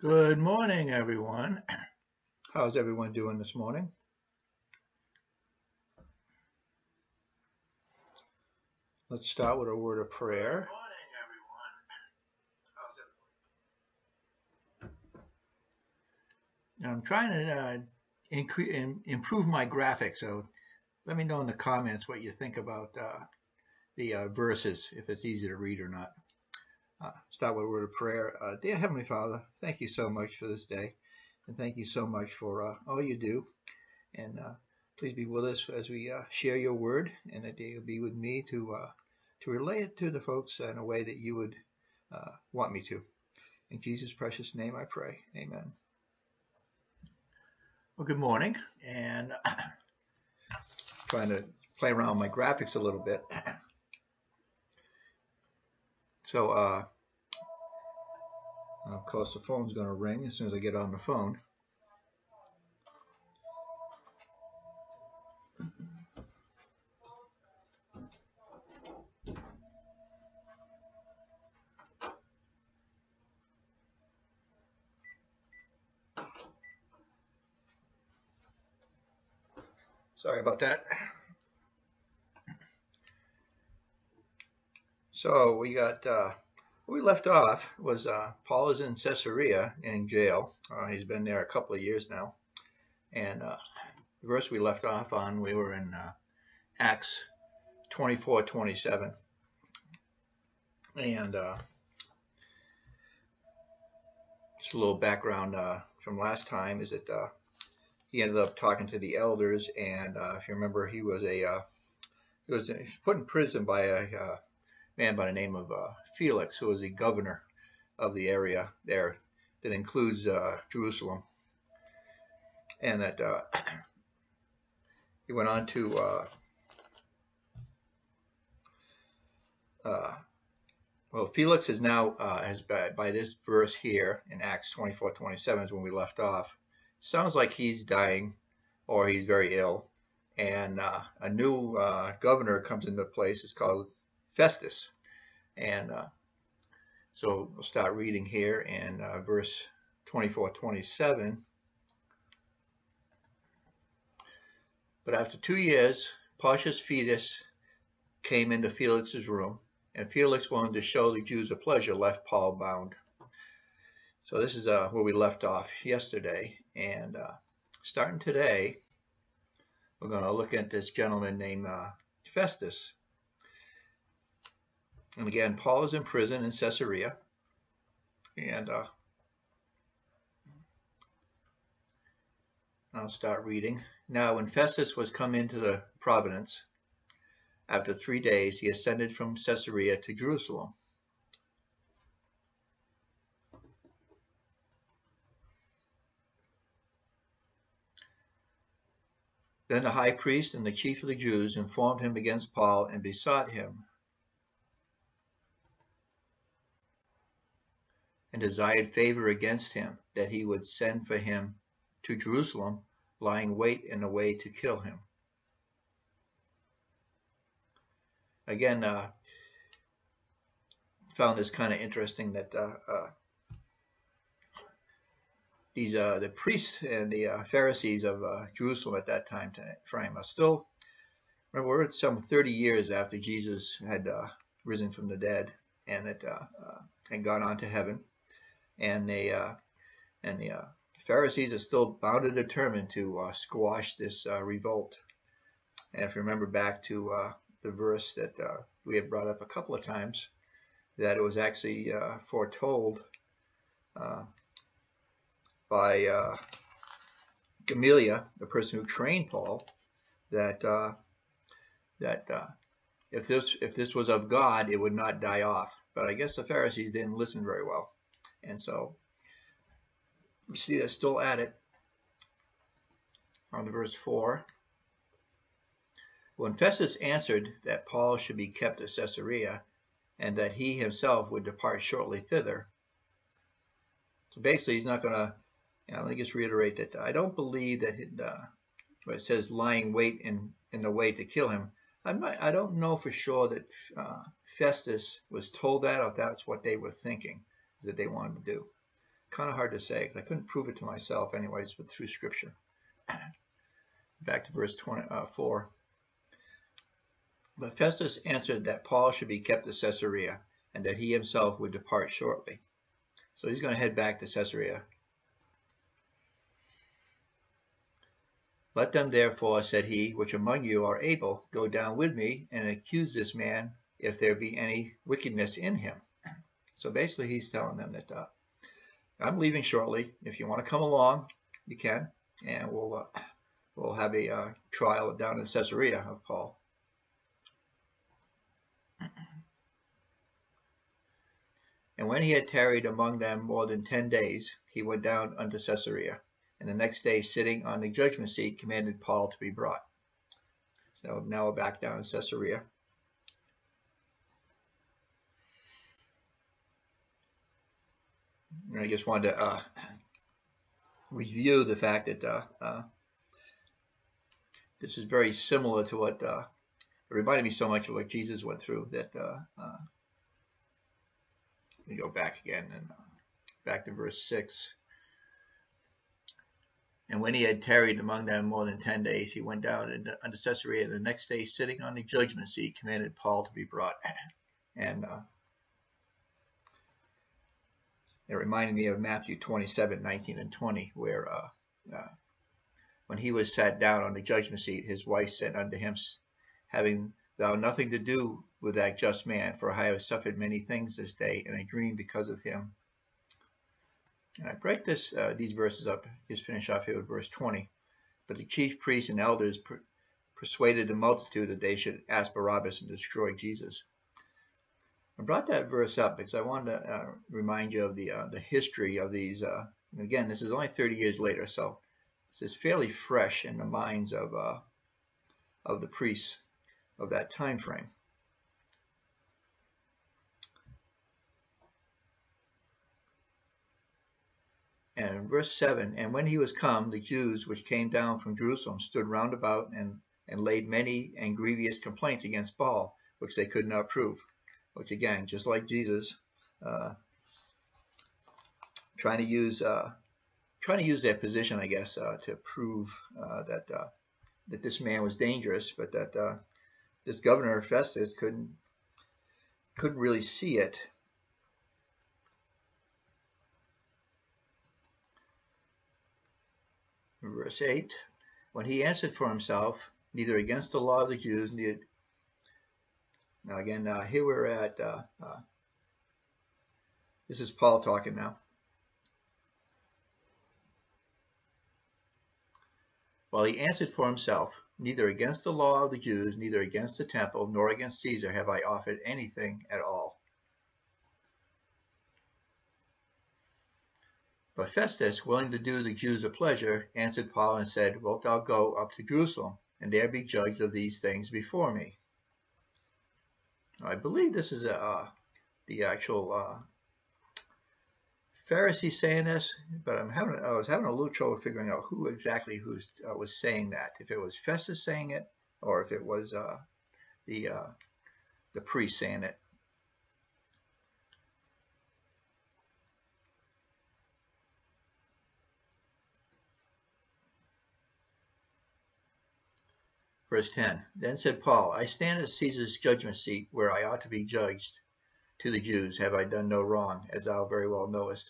Good morning, everyone. How's everyone doing this morning? Let's start with a word of prayer. I'm trying to improve my graphics, so let me know in the comments what you think about the verses, if it's easy to read or not. Start with a word of prayer. Dear Heavenly Father, thank you so much for this day, and thank you so much for all you do. And please be with us as we share your word, and that you'll be with me to relay it to the folks in a way that you would want me to. In Jesus' precious name I pray. Amen. Well, good morning, and trying to play around with my graphics a little bit. So, of course, the phone's going to ring as soon as I get on the phone. Sorry about that. So we got, where we left off was Paul is in Caesarea in jail. He's been there a couple of years now. And the verse we left off on, we were in Acts 24:27. And just a little background from last time is that he ended up talking to the elders, and if you remember, he was put in prison by a man by the name of Felix, who was the governor of the area there that includes Jerusalem, and that he went on to well, Felix is now has by this verse here in Acts 24:27 is when we left off. Sounds like he's dying or he's very ill, and a new governor comes into place. It's called Festus, and so we'll start reading here in verse 24:27. But after 2 years, Porcius Festus came into Felix's room, and Felix wanted to show the Jews a pleasure, left Paul bound. So this is where we left off yesterday, and starting today, we're going to look at this gentleman named Festus. And again, Paul is in prison in Caesarea, and I'll start reading. Now, when Festus was come into the province, after 3 days, he ascended from Caesarea to Jerusalem. Then the high priest and the chief of the Jews informed him against Paul and besought him and desired favor against him, that he would send for him to Jerusalem, lying wait in the way to kill him. Again, found this kind of interesting that the priests and the Pharisees of Jerusalem at that time frame are still, remember, we're some 30 years after Jesus had risen from the dead and had gone on to heaven, and the Pharisees are still bound and determined to squash this revolt. And if you remember back to the verse that we had brought up a couple of times, that it was actually foretold by Gamaliel, the person who trained Paul, that if this was of God, it would not die off. But I guess the Pharisees didn't listen very well, and so we see they're still at it. On to verse 4. When Festus answered that Paul should be kept at Caesarea, and that he himself would depart shortly thither. So basically, he's not going to. Let me just reiterate that I don't believe that it says lying wait in the way to kill him. I don't know for sure that Festus was told that, or if that's what they were thinking that they wanted to do. kind of hard to say because I couldn't prove it to myself anyways, but through Scripture. Back to verse 24. But Festus answered that Paul should be kept at Caesarea, and that he himself would depart shortly. So he's going to head back to Caesarea. Let them therefore, said he, which among you are able, go down with me and accuse this man if there be any wickedness in him. So basically he's telling them that I'm leaving shortly. If you want to come along, you can, and we'll have a trial down in Caesarea of Paul. And when he had tarried among them more than 10 days, he went down unto Caesarea, and the next day, sitting on the judgment seat, commanded Paul to be brought. So now we're back down in Caesarea. And I just wanted to review the fact that this is very similar to what it reminded me so much of what Jesus went through. That let me go back again and back to verse 6. And when he had tarried among them more than 10 days, he went down unto Caesarea, and the next day, sitting on the judgment seat, commanded Paul to be brought. And it reminded me of Matthew 27:19 and 20, where when he was sat down on the judgment seat, his wife said unto him, having thou nothing to do with that just man, for I have suffered many things this day, and I dreamed because of him. And I break these verses up, just finish off here with verse 20. But the chief priests and elders persuaded the multitude that they should ask Barabbas and destroy Jesus. I brought that verse up because I wanted to remind you of the history of these. Again, this is only 30 years later, so this is fairly fresh in the minds of the priests of that time frame. And verse 7, and when he was come, the Jews which came down from Jerusalem stood round about and laid many and grievous complaints against Paul, which they could not prove. Which again, just like Jesus, trying to use their position, I guess, to prove that this man was dangerous, but that this governor Festus couldn't really see it. Verse 8, when he answered for himself, neither against the law of the Jews, neither. Now again, here we're at, this is Paul talking now. While he answered for himself, neither against the law of the Jews, neither against the temple, nor against Caesar have I offered anything at all. But Festus, willing to do the Jews a pleasure, answered Paul and said, wilt thou go up to Jerusalem, and there be judged of these things before me? I believe this is the actual Pharisee saying this, but I was having a little trouble figuring out who exactly was saying that. If it was Festus saying it, or if it was the priest saying it. Verse 10, then said Paul, I stand at Caesar's judgment seat, where I ought to be judged. To the Jews have I done no wrong, as thou very well knowest.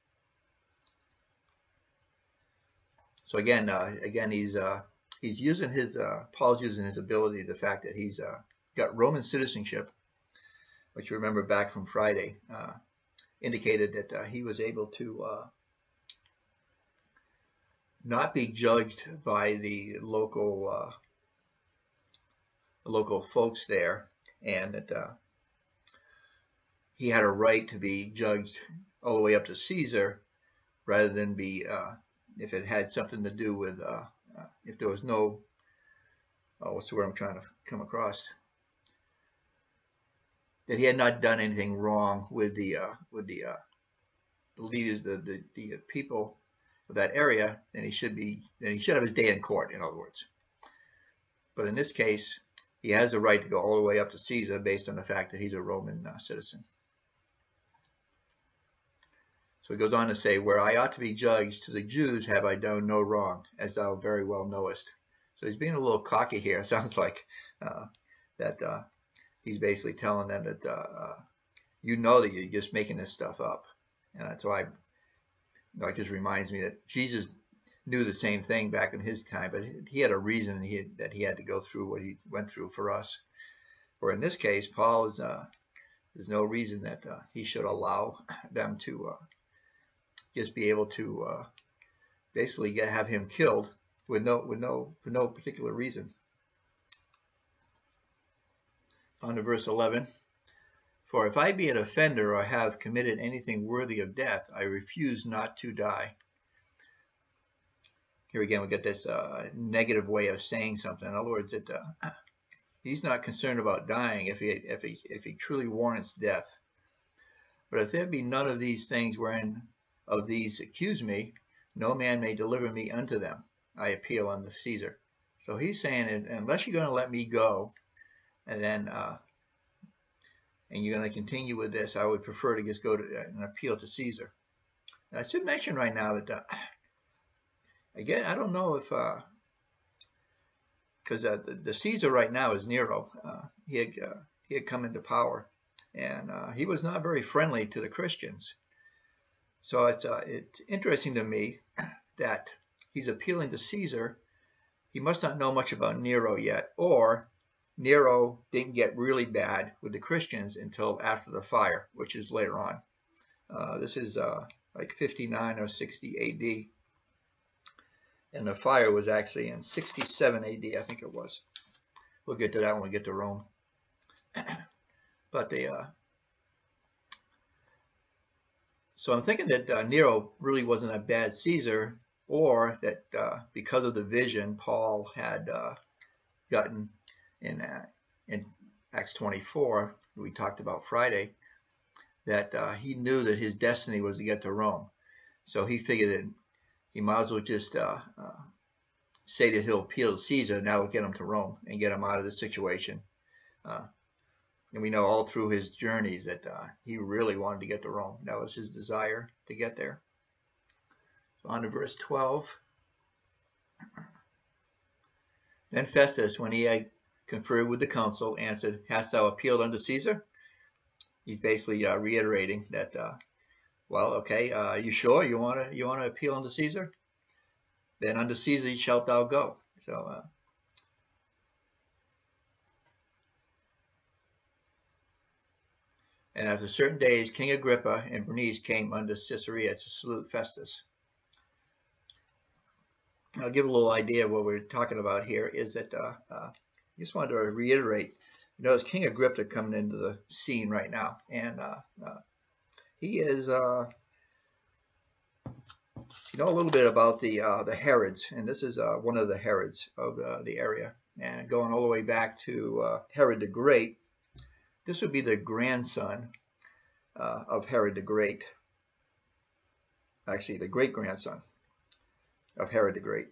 So again, he's using Paul's using his ability, the fact that he's got Roman citizenship, which you remember back from Friday, indicated that he was able to not be judged by the local folks there, and that he had a right to be judged all the way up to Caesar, rather than be if it had something to do with if there was no what's the word I'm trying to come across, that he had not done anything wrong with the leaders, the people of that area, then he should have his day in court, in other words. But in this case, he has the right to go all the way up to Caesar based on the fact that he's a Roman citizen. So he goes on to say, where I ought to be judged, to the Jews have I done no wrong, as thou very well knowest. So he's being a little cocky here. It sounds like that he's basically telling them that you know that you're just making this stuff up. And that's why it just reminds me that Jesus knew the same thing back in his time, but he had a reason that he had to go through what he went through for us. Or in this case, Paul is there's no reason that he should allow them to just be able to basically have him killed for no particular reason. On to verse 11. For if I be an offender or have committed anything worthy of death, I refuse not to die. Here again, we get this negative way of saying something. In other words, he's not concerned about dying if he truly warrants death. But if there be none of these things wherein of these accuse me, no man may deliver me unto them. I appeal unto Caesar. So he's saying, unless you're going to let me go, and then and you're going to continue with this, I would prefer to just go to an appeal to Caesar. I should mention right now that again, I don't know if because the Caesar right now is Nero. He had come into power, and he was not very friendly to the Christians. So it's interesting to me that he's appealing to Caesar. He must not know much about Nero yet, or Nero didn't get really bad with the Christians until after the fire, which is later on. This is like 59 or 60 AD. And the fire was actually in 67 AD, I think it was. We'll get to that when we get to Rome. But so I'm thinking that Nero really wasn't a bad Caesar, or that because of the vision Paul had gotten in Acts 24, we talked about Friday, that he knew that his destiny was to get to Rome. So he figured that he might as well just say that he'll appeal to Caesar, and that will get him to Rome and get him out of the situation. And we know all through his journeys that he really wanted to get to Rome. That was his desire to get there. So on to verse 12. Then Festus, when he had conferred with the council, answered, Hast thou appealed unto Caesar? He's basically reiterating that, well, okay, you sure you want to appeal unto Caesar? Then unto Caesar shalt thou go. So and after certain days, King Agrippa and Bernice came unto Caesarea to salute Festus. I'll give a little idea of what we're talking about here. Is that I just wanted to reiterate. You notice King Agrippa coming into the scene right now, and he is, you know, a little bit about the Herods, and this is one of the Herods of the area, and going all the way back to Herod the Great. This would be the grandson of Herod the Great. Actually, the great-grandson of Herod the Great.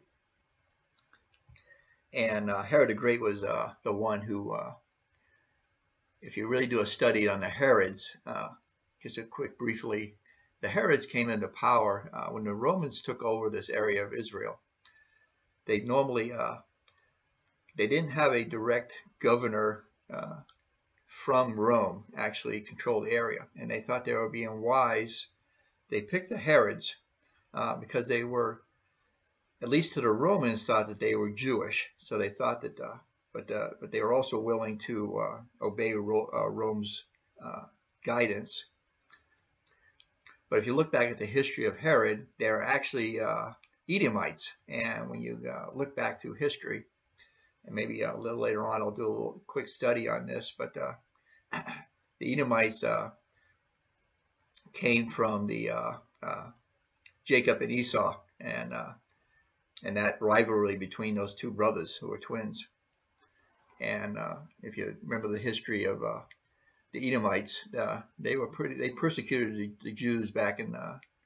And Herod the Great was the one who, if you really do a study on the Herods, just a quick briefly, the Herods came into power when the Romans took over this area of Israel. They normally, they didn't have a direct governor from Rome actually control the area, and they thought they were being wise. They picked the Herods because they were, at least to the Romans, thought that they were Jewish. So they thought that, but they were also willing to obey Rome's guidance. But if you look back at the history of Herod, they're actually Edomites. And when you look back through history, and maybe a little later on I'll do a little quick study on this, but the Edomites came from the Jacob and Esau, and that rivalry between those two brothers who were twins. And if you remember the history of the Edomites, they persecuted the Jews back in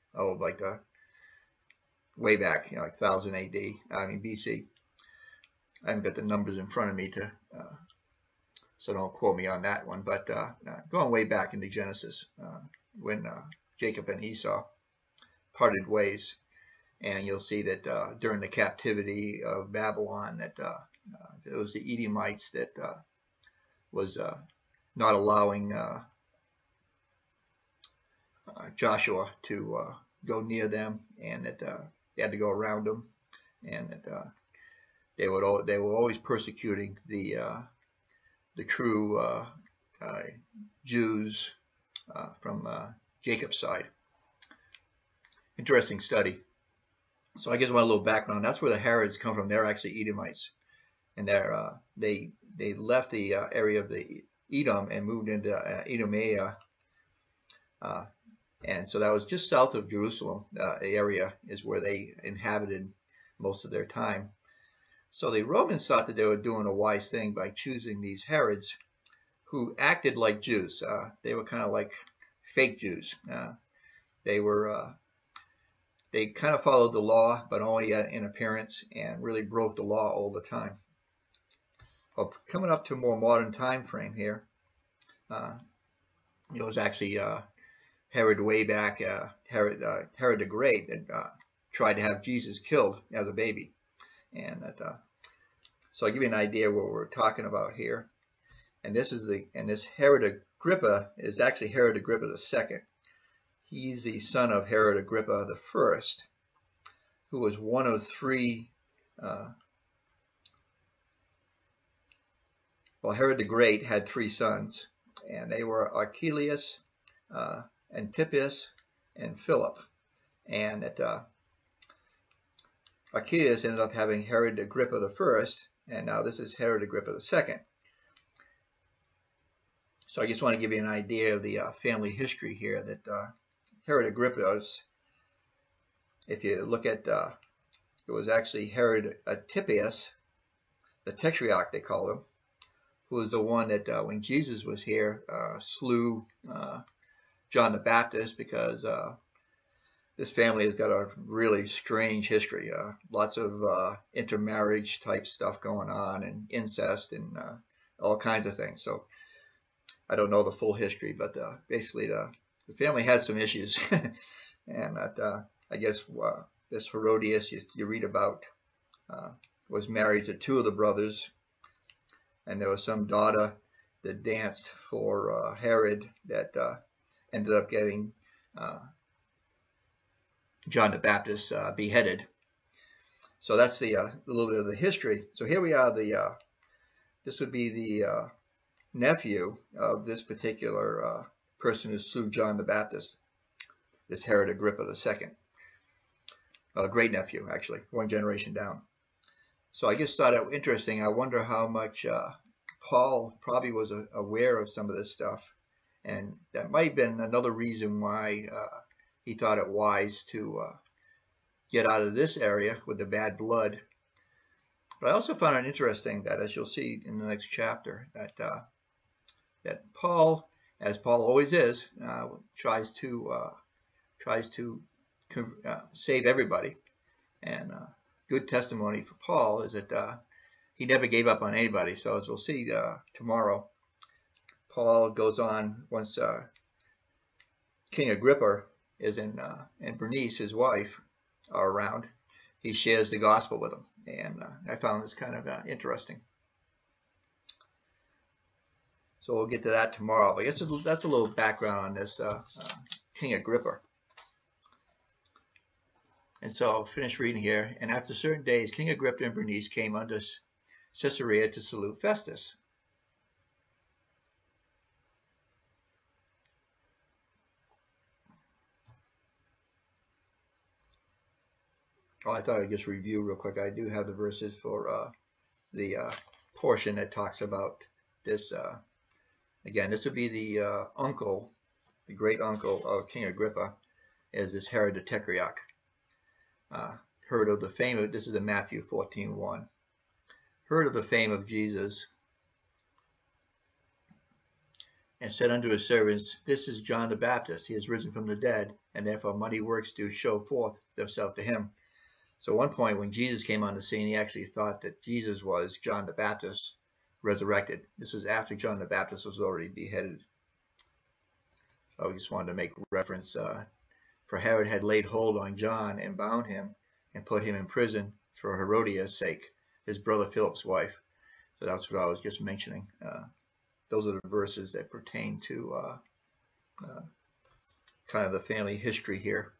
way back, like 1000 AD, BC. I haven't got the numbers in front of me so don't quote me on that one. But going way back into Genesis, when Jacob and Esau. parted ways. And you'll see that during the captivity of Babylon, that it was the Edomites that was not allowing Joshua to go near them, and that they had to go around them, and that they were always persecuting the true Jews from Jacob's side. Interesting study. So I guess one little background. That's where the Herods come from. They're actually Edomites, and they left the area of the Edom and moved into Idumea. And so that was just south of Jerusalem. The area is where they inhabited most of their time. So the Romans thought that they were doing a wise thing by choosing these Herods who acted like Jews. They were kind of like fake Jews. They kind of followed the law, but only in appearance, and really broke the law all the time. Well, coming up to a more modern time frame here, it was actually Herod way back, Herod the Great, that tried to have Jesus killed as a baby. And so I'll give you an idea what we're talking about here. And this Herod Agrippa is actually Herod Agrippa II. He's the son of Herod Agrippa I, who was one of three. Well, Herod the Great had three sons, and they were Archelaus, Antipas, and Philip. And Archelaus ended up having Herod Agrippa I, and now this is Herod Agrippa II. So I just want to give you an idea of the family history here. That Herod Agrippa was, if you look at, it was actually Herod Antipas, the Tetrarch they called him, who was the one that when Jesus was here slew John the Baptist, because this family has got a really strange history. Lots of intermarriage type stuff going on, and incest, and all kinds of things. So I don't know the full history, but basically the family had some issues. And that I guess this Herodias you read about was married to two of the brothers, and there was some daughter that danced for Herod that ended up getting John the Baptist beheaded. So that's the little bit of the history. So here we are. This would be the nephew of this particular person who slew John the Baptist, this Herod Agrippa II. A great nephew, actually, one generation down. So I just thought it interesting. I wonder how much Paul probably was aware of some of this stuff, and that might have been another reason why he thought it wise to get out of this area with the bad blood. But I also found it interesting that, as you'll see in the next chapter, that Paul, as Paul always is, tries to save everybody. And good testimony for Paul is that he never gave up on anybody. So as we'll see tomorrow, Paul goes on once King Agrippa is and Bernice, his wife, are around. He shares the gospel with them, and I found this kind of interesting. So we'll get to that tomorrow. But I guess that's a little background on this King Agrippa. And so I'll finish reading here. And after certain days, King Agrippa and Bernice came unto Caesarea to salute Festus. Oh, I thought I'd just review real quick. I do have the verses for the portion that talks about this. Again, this would be the uncle, the great uncle of King Agrippa, is this Herod the Tetrarch. Heard of the fame of, this is in Matthew 14:1. Heard of the fame of Jesus, and said unto his servants, This is John the Baptist. He is risen from the dead, and therefore mighty works do show forth themselves to him. So at one point when Jesus came on the scene, he actually thought that Jesus was John the Baptist resurrected. This was after John the Baptist was already beheaded. So I just wanted to make reference for Herod had laid hold on John and bound him and put him in prison for Herodias' sake, his brother Philip's wife. So that's what I was just mentioning. Those are the verses that pertain to kind of the family history here.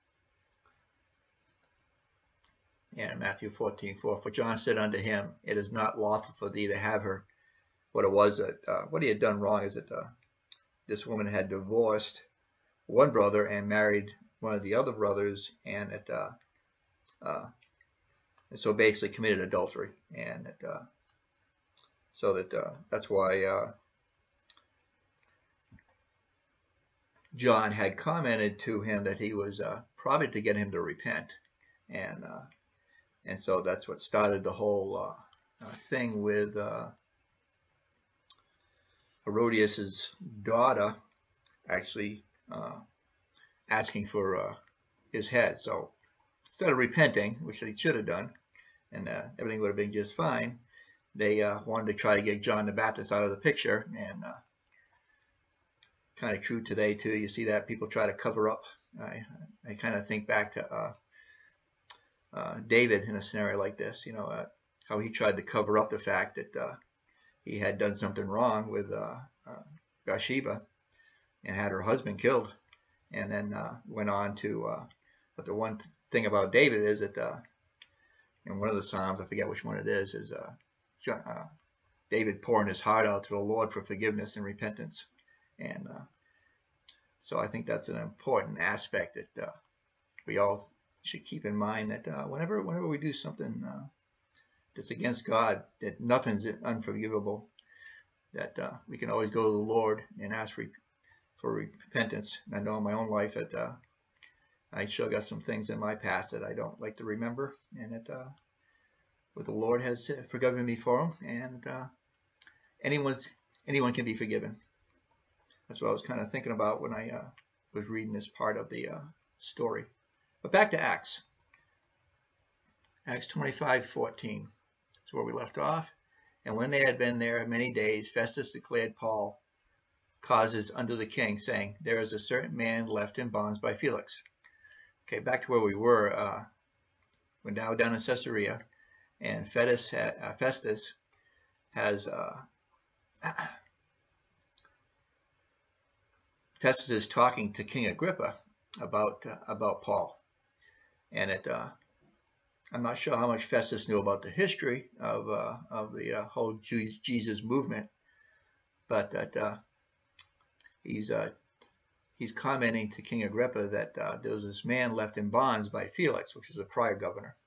And Matthew 14:4, for John said unto him, it is not lawful for thee to have her. What it was that what he had done wrong is that this woman had divorced one brother and married one of the other brothers, and so basically committed adultery, and that's why John had commented to him that he was probably to get him to repent, and so that's what started the whole thing with Herodias' daughter actually asking for his head. So instead of repenting, which they should have done, and everything would have been just fine, they wanted to try to get John the Baptist out of the picture, and kind of true today too. You see that people try to cover up. I kind of think back to David in a scenario like this, how he tried to cover up the fact that he had done something wrong with Bathsheba and had her husband killed, and then went on to, but the one thing about David is that in one of the Psalms, I forget which one it is David pouring his heart out to the Lord for forgiveness and repentance. And so I think that's an important aspect that we all should keep in mind, that whenever we do something that's against God, that nothing's unforgivable, that we can always go to the Lord and ask for repentance. I know in my own life that I sure got some things in my past that I don't like to remember, and that but the Lord has forgiven me for them, and anyone can be forgiven. That's what I was kind of thinking about when I was reading this part of the story. But back to Acts. Acts 25:14 is where we left off. And when they had been there many days, Festus declared Paul causes unto the king, saying, there is a certain man left in bonds by Felix. Okay, back to where we were. We're now down in Caesarea, and Festus has Festus is talking to King Agrippa about Paul, and I'm not sure how much Festus knew about the history of the whole Jesus movement, but that he's commenting to King Agrippa that there was this man left in bonds by Felix, which was a prior governor,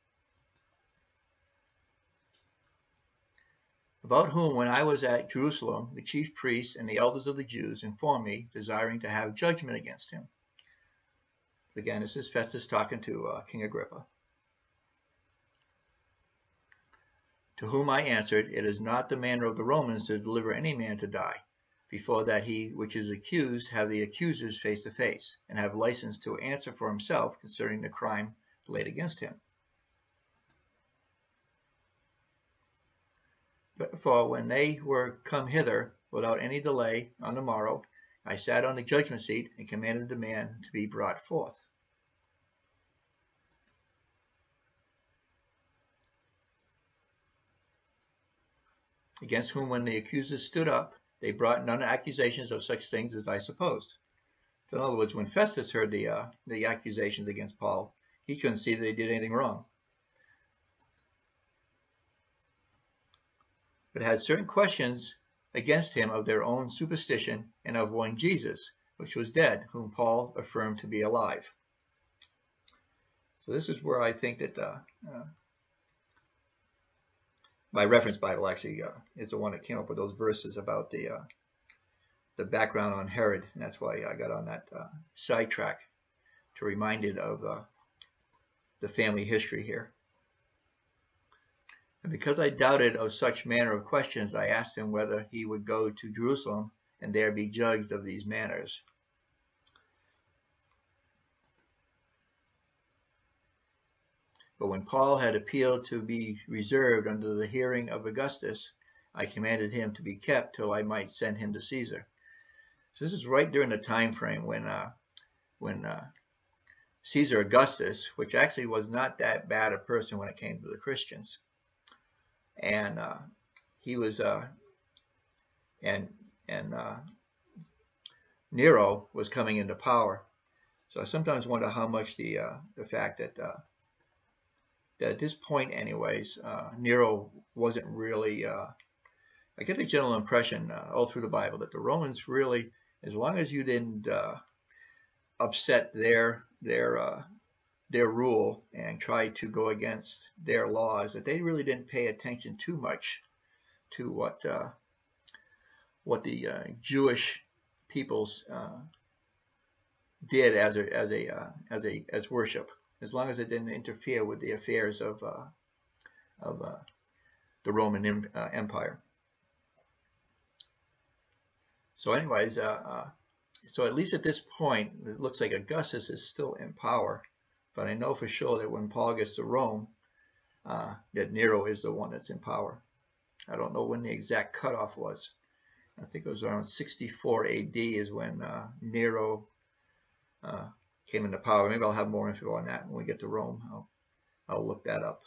about whom, when I was at Jerusalem, the chief priests and the elders of the Jews informed me, desiring to have judgment against him. Again, this is Festus talking to King Agrippa. To whom I answered, it is not the manner of the Romans to deliver any man to die, before that he which is accused have the accusers face to face, and have license to answer for himself concerning the crime laid against him. For when they were come hither without any delay on the morrow, I sat on the judgment seat and commanded the man to be brought forth. Against whom, when the accusers stood up, they brought none accusations of such things as I supposed. So in other words, when Festus heard the accusations against Paul, he couldn't see that they did anything wrong, but had certain questions against him of their own superstition, and of one Jesus, which was dead, whom Paul affirmed to be alive. So this is where I think that my reference Bible actually is the one that came up with those verses about the background on Herod, and that's why I got on that sidetrack to remind it of the family history here. And because I doubted of such manner of questions, I asked him whether he would go to Jerusalem and there be judged of these matters. But when Paul had appealed to be reserved under the hearing of Augustus, I commanded him to be kept till I might send him to Caesar. So this is right during the time frame when Caesar Augustus, which actually was not that bad a person when it came to the Christians. And he was, and Nero was coming into power. So I sometimes wonder how much the fact that at this point, anyways, Nero wasn't really. I get the general impression all through the Bible that the Romans really, as long as you didn't upset their rule and try to go against their laws, that they really didn't pay attention too much to what the Jewish peoples did as worship, as long as it didn't interfere with the affairs of the Roman Empire. So, anyways, so at least at this point, it looks like Augustus is still in power. But I know for sure that when Paul gets to Rome, that Nero is the one that's in power. I don't know when the exact cutoff was. I think it was around 64 AD is when Nero came into power. Maybe I'll have more info on that when we get to Rome. I'll look that up.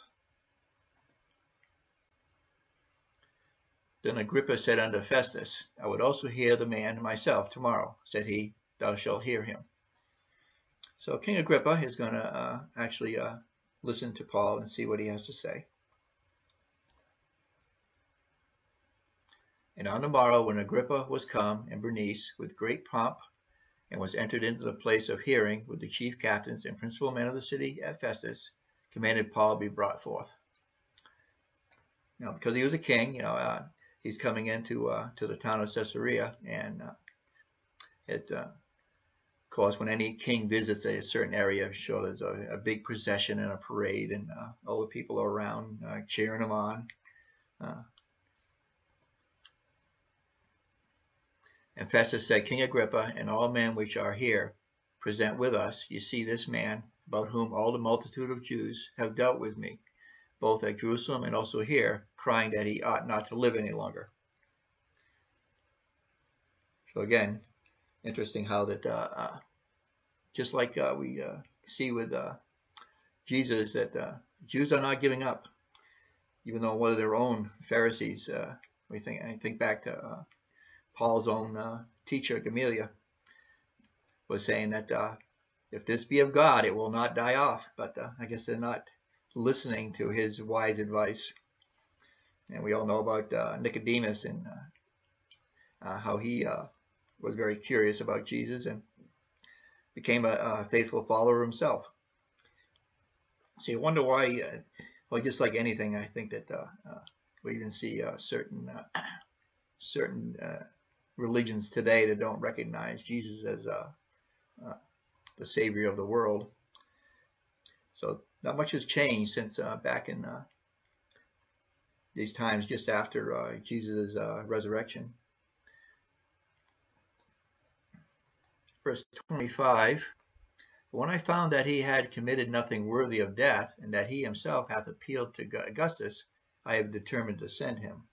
Then Agrippa said unto Festus, I would also hear the man myself tomorrow. Said he, thou shalt hear him. So King Agrippa is going to actually listen to Paul and see what he has to say. And on the morrow, when Agrippa was come, and Bernice, with great pomp, and was entered into the place of hearing with the chief captains and principal men of the city at Festus, commanded Paul be brought forth. Because he was a king, he's coming into to the town of Caesarea, and of course, when any king visits a certain area, sure, there's a big procession and a parade, and all the people are around cheering him on. And Festus said, King Agrippa, and all men which are here present with us, you see this man, about whom all the multitude of Jews have dealt with me, both at Jerusalem and also here, crying that he ought not to live any longer. So again, interesting how that, just like we see with Jesus, that Jews are not giving up, even though one of their own Pharisees, I think back to Paul's own teacher, Gamaliel, was saying that if this be of God, it will not die off. But I guess they're not listening to his wise advice. And we all know about Nicodemus and how he was very curious about Jesus and became a faithful follower himself. So you wonder why, well, just like anything, I think that we even see certain religions today that don't recognize Jesus as the Savior of the world. So not much has changed since back in these times just after Jesus' resurrection. Verse 25, when I found that he had committed nothing worthy of death, and that he himself hath appealed to Augustus, I have determined to send him.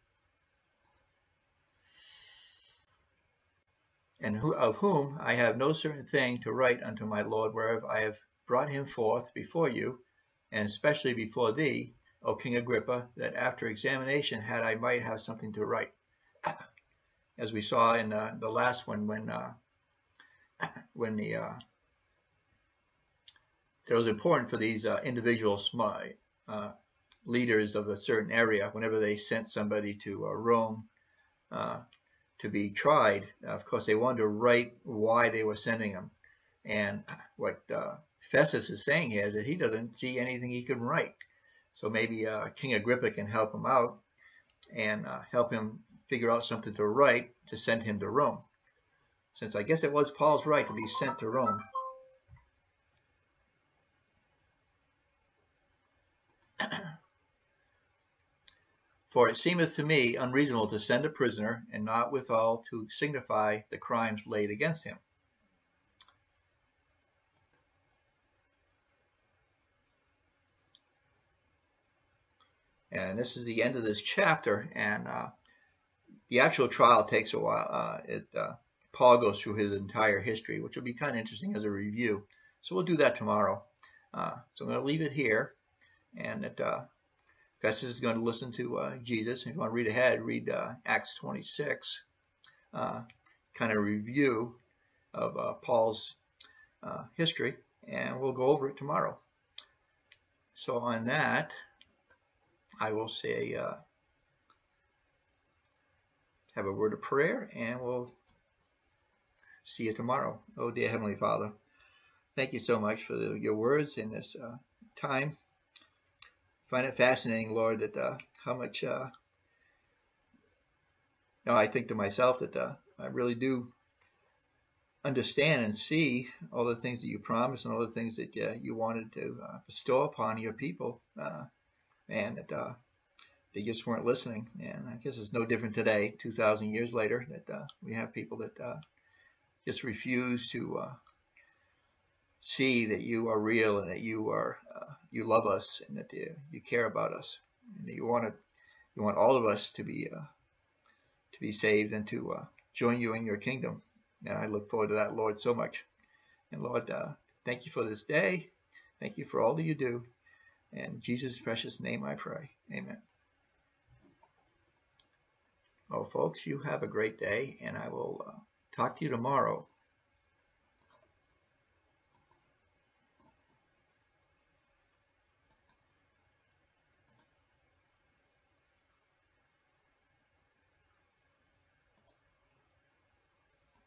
And of whom I have no certain thing to write unto my Lord, whereof I have brought him forth before you, and especially before thee, O King Agrippa, that after examination had I might have something to write. As we saw in the last one, when it was important for these individual leaders of a certain area, whenever they sent somebody to Rome to be tried, of course, they wanted to write why they were sending them. And what Festus is saying here is that he doesn't see anything he can write. So maybe King Agrippa can help him out and help him figure out something to write to send him to Rome. Since I guess it was Paul's right to be sent to Rome. For it seemeth to me unreasonable to send a prisoner, and not withal to signify the crimes laid against him. And this is the end of this chapter, and the actual trial takes a while. Paul goes through his entire history, which will be kind of interesting as a review So we'll do that tomorrow. So I'm going to leave it here, and that Gus is going to listen to Jesus. If you want to read ahead, read Acts 26, kind of review of Paul's history, and we'll go over it tomorrow. So on that, I will say, have a word of prayer, and we'll see you tomorrow. Oh, dear Heavenly Father, thank you so much for your words in this time. I find it fascinating, Lord, that how much I think to myself that I really do understand and see all the things that you promised and all the things that you wanted to bestow upon your people, and that they just weren't listening. And I guess it's no different today, 2,000 years later, that we have people that just refuse to see that you are real and that you are you love us and that you care about us and that you want all of us to be saved and to join you in your kingdom. And I look forward to that, Lord, so much. And Lord, thank you for this day. Thank you for all that you do. In Jesus' precious name I pray. Amen. Well, folks, you have a great day, and I will talk to you tomorrow.